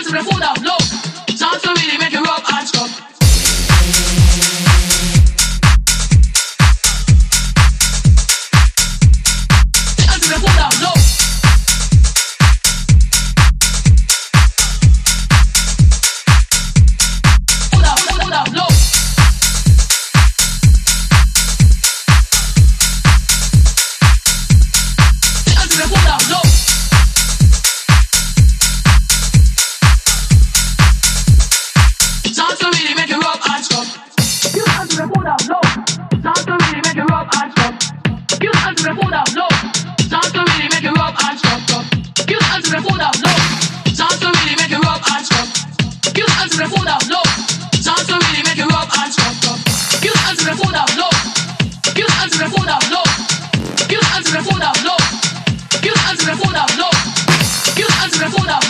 to the food of love. Sounds to really make you rub and scrub. Dance to the food of love. Food of love. Dance to the food of love. Sounds to really make you rub and scrub. You dance to the food of love. Sounds to really make you rub and scrub. You dance to the food of love. Sounds to really make you rub and scrub. You dance to the food of love. Sounds to really make you rub and scrub. You dance to the food of love. Sounds to really make you rub and scrub. You dance to the food of love. You dance to the food of love. You dance to the food of love. You dance to the food of love. You dance to the food of